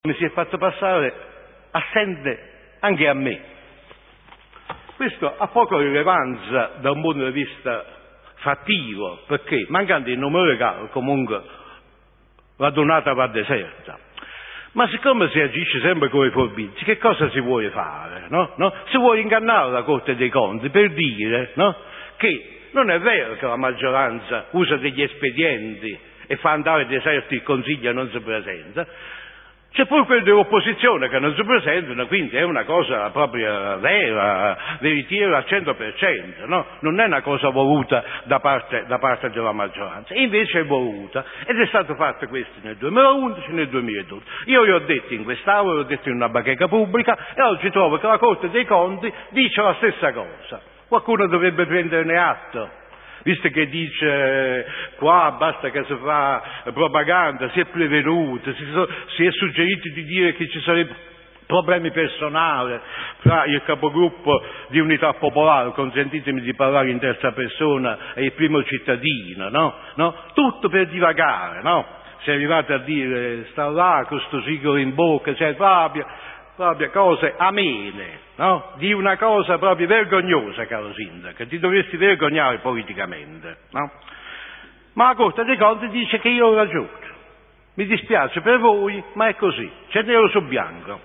mi si è fatto passare assente anche a me. Questo ha poca rilevanza da un punto di vista fattivo, perché mancando il numero legale comunque la donata va deserta. Ma siccome si agisce sempre come i forbici, che cosa si vuole fare? No? Si vuole ingannare la Corte dei Conti per dire, no, che non è vero che la maggioranza usa degli espedienti e fa andare deserto il Consiglio e non si presenta. C'è pure quelli dell'opposizione che non si presentano, quindi è una cosa proprio vera, veritiera al 100%, no? Non è una cosa voluta da parte della maggioranza, invece è voluta, ed è stato fatto questo nel 2011 e nel 2012. Io li ho detto in quest'Aula, l'ho detto in una bacheca pubblica, e oggi trovo che la Corte dei Conti dice la stessa cosa. Qualcuno dovrebbe prenderne atto. Visto che dice qua basta che si fa propaganda, si è prevenuto, si è suggerito di dire che ci sarebbero problemi personali fra il capogruppo di Unità Popolare, consentitemi di parlare in terza persona, e il primo cittadino, no? Tutto per divagare, no? Si è arrivati a dire sta là con sto sigaro in bocca, cioè proprio cose amene, no? Di una cosa proprio vergognosa, caro sindaco, ti dovresti vergognare politicamente, no? Ma la Corte dei Conti dice che io ho ragione. Mi dispiace per voi, ma è così, c'è nero su bianco.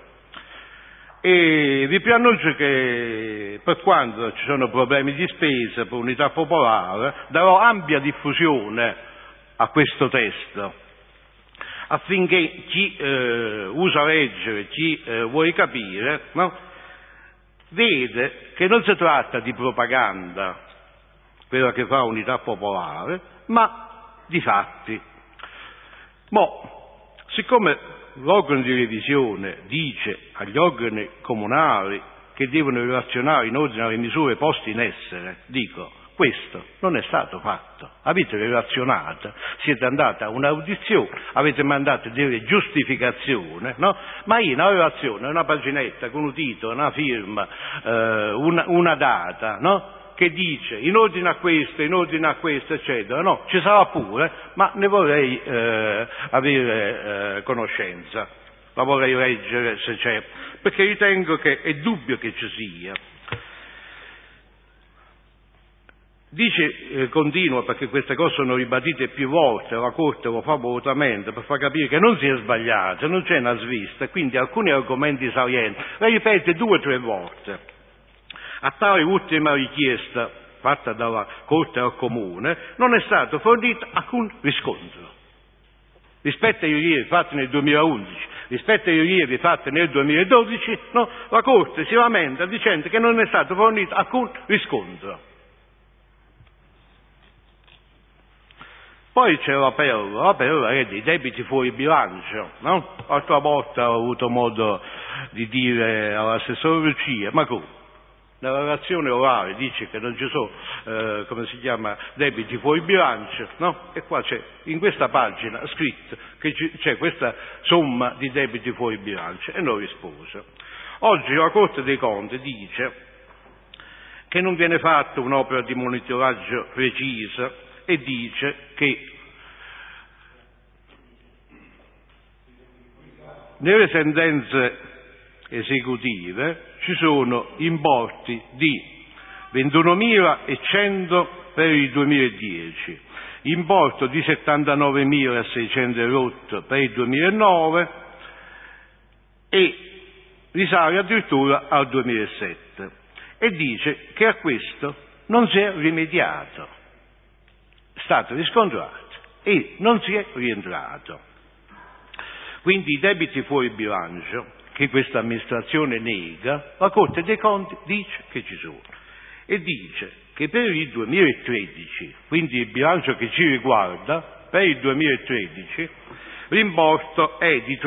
E vi preannuncio che per quando ci sono problemi di spesa per Unità Popolare darò ampia diffusione a questo testo, affinché chi usa leggere, chi vuole capire, no, vede che non si tratta di propaganda, quella che fa Unità Popolare, ma di fatti. Siccome l'organo di revisione dice agli organi comunali che devono relazionare in ordine alle misure poste in essere, dico, questo non è stato fatto. Avete relazionato, siete andati a un'audizione, avete mandato delle giustificazioni, no? Ma in una relazione, una paginetta con un titolo, una firma, una data, no? Che dice in ordine a questo, eccetera, no? Ci sarà pure, ma ne vorrei avere conoscenza, la vorrei leggere se c'è, perché ritengo che è dubbio che ci sia. Dice, continua, perché queste cose sono ribadite più volte, la Corte lo fa volutamente per far capire che non si è sbagliato, non c'è una svista, quindi alcuni argomenti salienti, la ripete 2 o 3 volte. A tale ultima richiesta fatta dalla Corte al Comune non è stato fornito alcun riscontro. Rispetto ai rilievi fatti nel 2011, rispetto ai rilievi fatti nel 2012, no, la Corte si lamenta dicendo che non è stato fornito alcun riscontro. Poi c'è la perla è dei debiti fuori bilancio, no? L'altra volta ho avuto modo di dire all'assessore Lucia, ma come? Nella relazione orale dice che non ci sono, debiti fuori bilancio, no? E qua c'è, in questa pagina, scritto che c'è questa somma di debiti fuori bilancio, e non rispose. Oggi la Corte dei Conti dice che non viene fatta un'opera di monitoraggio precisa, e dice che nelle sentenze esecutive ci sono importi di 21.100 per il 2010, importo di 79.600 per il 2009 e risale addirittura al 2007, e dice che a questo non si è rimediato. È stato riscontrato e non si è rientrato. Quindi i debiti fuori bilancio, che questa amministrazione nega, la Corte dei Conti dice che ci sono, e dice che per il 2013, quindi il bilancio che ci riguarda, per il 2013 l'importo è di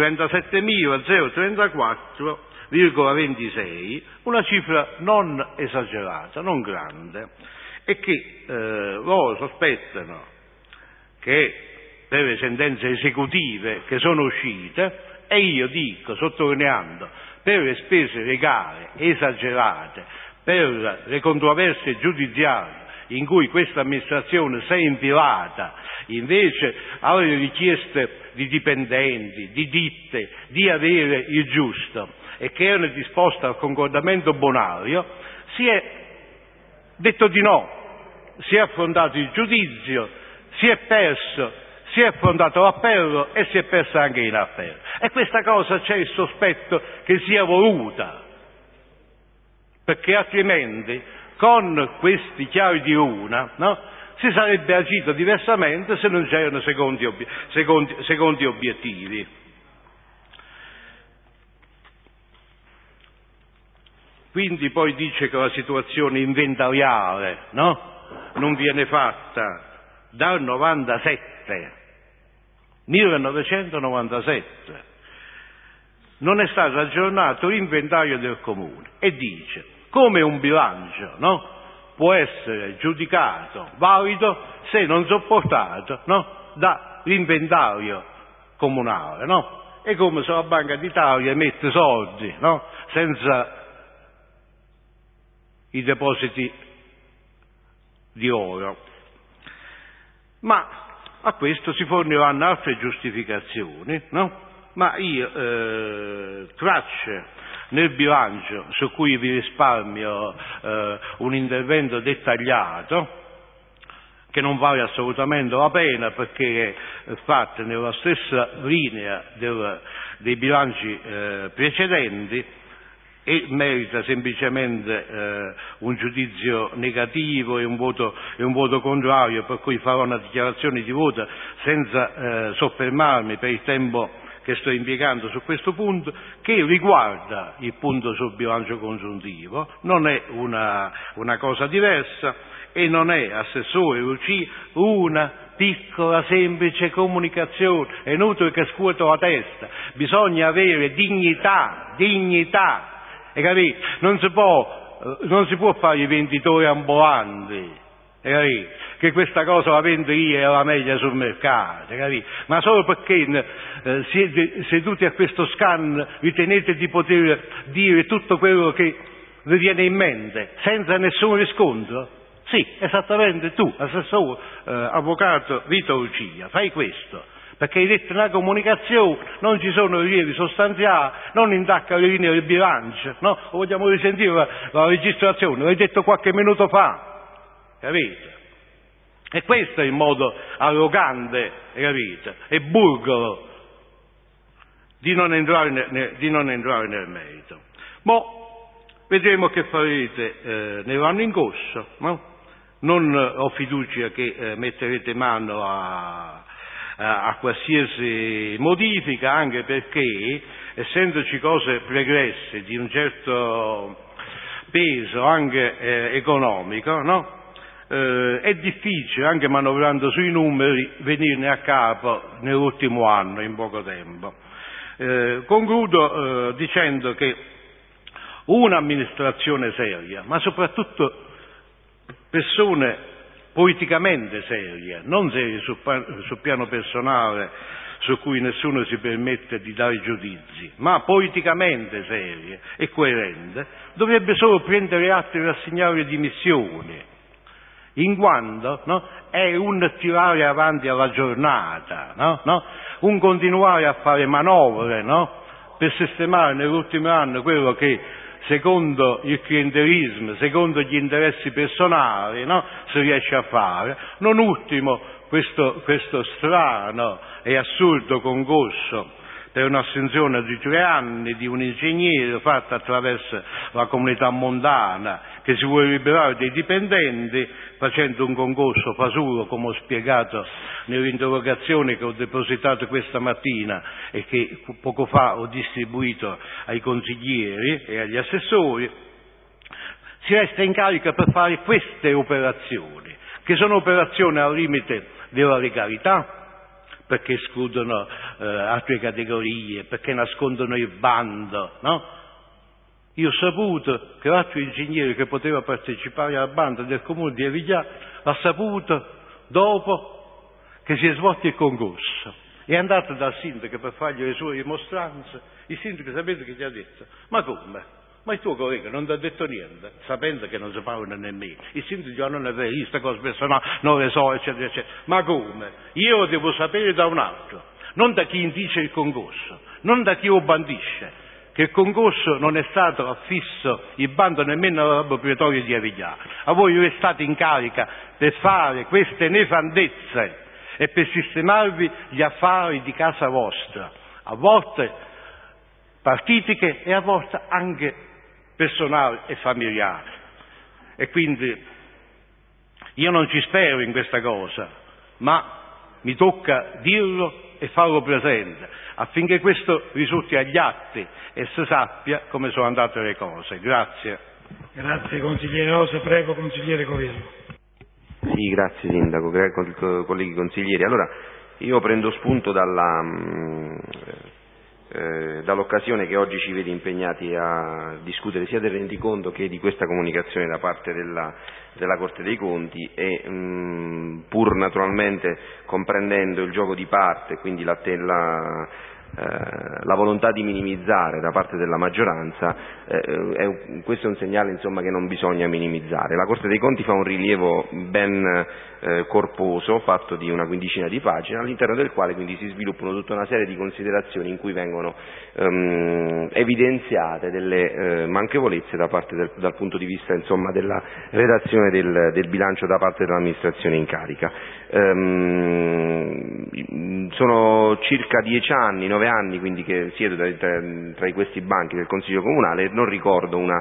37.034,26, una cifra non esagerata, non grande, e che loro sospettano che per le sentenze esecutive che sono uscite, e io dico, sottolineando, per le spese legali esagerate, per le controversie giudiziarie in cui questa amministrazione si è infilata invece alle richieste di dipendenti, di ditte, di avere il giusto e che erano disposte al concordamento bonario, si è detto di no, si è affrontato il giudizio, si è perso, si è affrontato l'appello e si è persa anche in appello. E questa cosa c'è il sospetto che sia voluta, perché altrimenti con questi chiari di luna, no, si sarebbe agito diversamente se non c'erano secondi obiettivi. Quindi poi dice che la situazione inventariale, no, non viene fatta dal 1997, non è stato aggiornato l'inventario del comune e dice come un bilancio, no, può essere giudicato valido se non sopportato, no, dall'inventario comunale, no? È come se la Banca d'Italia mette soldi, no, senza i depositi di oro. Ma a questo si forniranno altre giustificazioni, no? Ma io tracce nel bilancio su cui vi risparmio un intervento dettagliato, che non vale assolutamente la pena perché è fatta nella stessa linea dei bilanci precedenti, e merita semplicemente un giudizio negativo e un voto contrario, per cui farò una dichiarazione di voto senza soffermarmi per il tempo che sto impiegando su questo punto, che riguarda il punto sul bilancio consuntivo, non è una cosa diversa e non è, Assessore Lucia, una piccola semplice comunicazione, è inutile che scuoto la testa, bisogna avere dignità, hai capito? Non si può fare i venditori ambulanti, hai capito? Che questa cosa la vendo io e la meglio sul mercato, hai capito? Ma solo perché siete seduti a questo scan ritenete di poter dire tutto quello che vi viene in mente senza nessun riscontro? Sì, esattamente tu, assessore, avvocato Vito Lucia, fai questo. Perché hai detto una comunicazione, non ci sono rilievi sostanziali, non intacca le linee del bilancio, no? Vogliamo risentire la registrazione, l'hai detto qualche minuto fa, capite? E questo è il modo arrogante, capite? E burgolo di non entrare nel merito. Vedremo che farete nell'anno in corso, no? Non ho fiducia che metterete mano a qualsiasi modifica, anche perché, essendoci cose pregresse di un certo peso anche economico, no? È difficile, anche manovrando sui numeri, venirne a capo nell'ultimo anno, in poco tempo. Concludo dicendo che un'amministrazione seria, ma soprattutto persone politicamente serie, non serie sul piano personale su cui nessuno si permette di dare giudizi, ma politicamente serie e coerente, dovrebbe solo prendere atto e rassegnare le dimissioni, in quanto, no, è un tirare avanti alla giornata, no? Un continuare a fare manovre, no, per sistemare nell'ultimo anno quello che secondo il clientelismo, secondo gli interessi personali, no, si riesce a fare. Non ultimo questo strano e assurdo concorso per un'assunzione di 3 anni di un ingegnere fatto attraverso la comunità montana che si vuole liberare dei dipendenti facendo un concorso fasulo, come ho spiegato nell'interrogazione che ho depositato questa mattina e che poco fa ho distribuito ai consiglieri e agli assessori. Si resta in carica per fare queste operazioni, che sono operazioni al limite della legalità, perché escludono altre categorie, perché nascondono il bando, no? Io ho saputo che l'altro ingegnere che poteva partecipare al bando del comune di Avigliano l'ha saputo dopo che si è svolto il concorso. È andato dal sindaco per fargli le sue rimostranze. Il sindaco sapete che gli ha detto? Ma come? Ma il tuo collega non ti ha detto niente, sapendo che non si pagano nemmeno. Il sindaco non è vero, queste cose personali non le so, eccetera, eccetera. Ma come? Io lo devo sapere da un altro, non da chi indice il concorso, non da chi lo bandisce, che il concorso non è stato affisso il bando nemmeno alla proprietaria di Avigliano. A voi vi state in carica per fare queste nefandezze e per sistemarvi gli affari di casa vostra, a volte partitiche e a volte anche personali e familiari. E quindi io non ci spero in questa cosa, ma mi tocca dirlo e farlo presente, affinché questo risulti agli atti e si sappia come sono andate le cose. Grazie. Grazie consigliere Rosa, prego consigliere Coviello. Sì, grazie Sindaco, colleghi consiglieri. Allora, io prendo spunto dall'occasione che oggi ci vede impegnati a discutere sia del rendiconto che di questa comunicazione da parte della Corte dei Conti e pur naturalmente comprendendo il gioco di parte, quindi la volontà di minimizzare da parte della maggioranza, questo è un segnale insomma che non bisogna minimizzare. La Corte dei Conti fa un rilievo ben corposo, fatto di una quindicina di pagine, all'interno del quale quindi si sviluppano tutta una serie di considerazioni in cui vengono evidenziate delle manchevolezze dal punto di vista insomma della redazione del bilancio da parte dell'amministrazione in carica. Sono circa 10 anni, 9 anni quindi che siedo tra questi banchi del Consiglio Comunale e non ricordo una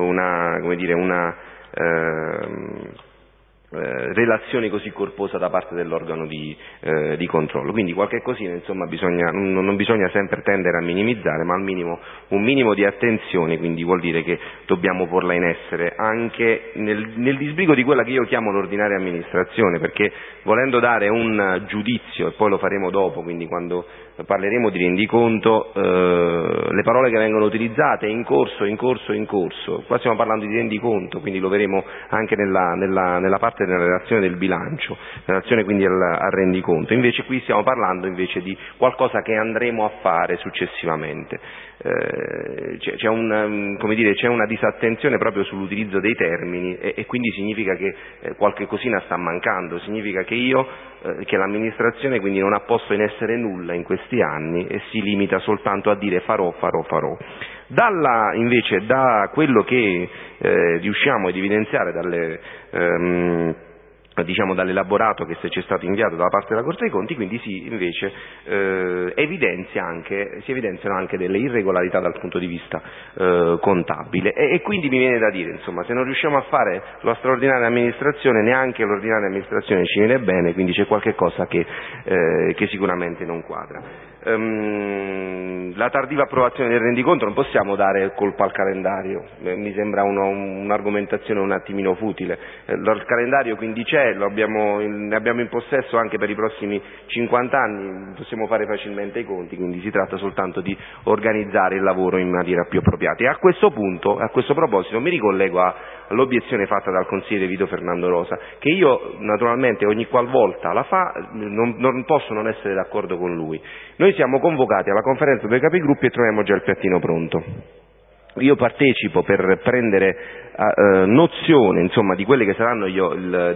relazione così corposa da parte dell'organo di controllo. Quindi qualche cosina insomma non bisogna sempre tendere a minimizzare, ma al minimo un minimo di attenzione, quindi vuol dire che dobbiamo porla in essere anche nel disbrigo di quella che io chiamo l'ordinaria amministrazione, perché volendo dare un giudizio, e poi lo faremo dopo, quindi quando parleremo di rendiconto, le parole che vengono utilizzate in corso, qua stiamo parlando di rendiconto, quindi lo vedremo anche nella parte della relazione del bilancio, in relazione quindi al rendiconto. Invece qui stiamo parlando invece di qualcosa che andremo a fare successivamente. C'è una disattenzione proprio sull'utilizzo dei termini e quindi significa che qualche cosina sta mancando, significa che l'amministrazione quindi non ha posto in essere nulla in questi anni e si limita soltanto a dire farò. Invece da quello che riusciamo ad evidenziare dall'elaborato che ci è stato inviato da parte della Corte dei Conti, quindi si evidenziano anche delle irregolarità dal punto di vista contabile e quindi mi viene da dire, insomma, se non riusciamo a fare la straordinaria amministrazione, neanche l'ordinaria amministrazione ci viene bene, quindi c'è qualche cosa che sicuramente non quadra. La tardiva approvazione del rendiconto non possiamo dare colpa al calendario, mi sembra un'argomentazione un attimino futile. Il calendario quindi c'è, ne abbiamo in possesso anche per i prossimi 50 anni, possiamo fare facilmente i conti, quindi si tratta soltanto di organizzare il lavoro in maniera più appropriata. E a questo proposito mi ricollego all'obiezione fatta dal consigliere Vito Fernando Rosa, che io naturalmente ogni qualvolta la fa non posso non essere d'accordo con lui. Noi siamo convocati alla conferenza dei capigruppi e troviamo già il piattino pronto. Io partecipo per prendere nozione insomma di quelli che saranno gli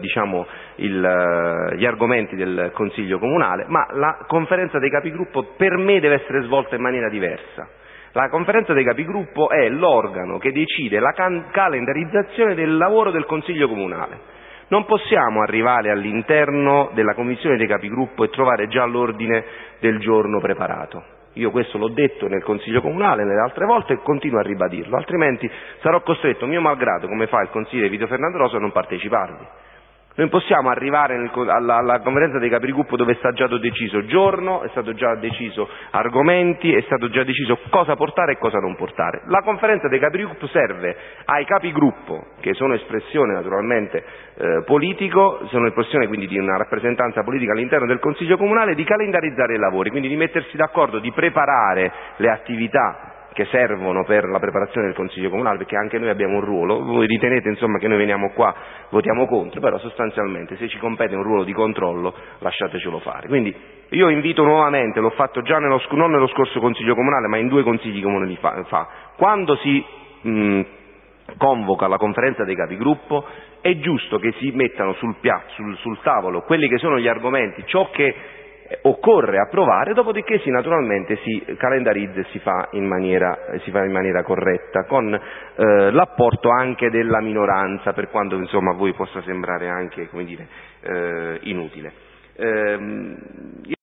argomenti del Consiglio Comunale, ma la conferenza dei capigruppo per me deve essere svolta in maniera diversa. La conferenza dei capigruppo è l'organo che decide la calendarizzazione del lavoro del Consiglio Comunale. Non possiamo arrivare all'interno della commissione dei capigruppo e trovare già l'ordine del giorno preparato. Io questo l'ho detto nel Consiglio Comunale nelle altre volte e continuo a ribadirlo, altrimenti sarò costretto, mio malgrado, come fa il consigliere Vito Fernando Rosa, a non parteciparvi. Noi possiamo arrivare alla conferenza dei capigruppo dove è stato già deciso giorno, è stato già deciso argomenti, è stato già deciso cosa portare e cosa non portare. La conferenza dei capigruppo serve ai capigruppo, che sono espressione naturalmente politico, sono espressione quindi di una rappresentanza politica all'interno del Consiglio Comunale, di calendarizzare i lavori, quindi di mettersi d'accordo, di preparare le attività che servono per la preparazione del Consiglio Comunale, perché anche noi abbiamo un ruolo. Voi ritenete insomma che noi veniamo qua, votiamo contro, però sostanzialmente se ci compete un ruolo di controllo lasciatecelo fare. Quindi io invito nuovamente, l'ho fatto già non nello scorso Consiglio Comunale ma in 2 consigli comunali fa, quando si convoca la conferenza dei capigruppo, è giusto che si mettano sul tavolo quelli che sono gli argomenti, ciò che occorre approvare, dopodiché naturalmente si calendarizza e si fa in maniera corretta, con l'apporto anche della minoranza, per quanto insomma a voi possa sembrare anche, come dire, inutile.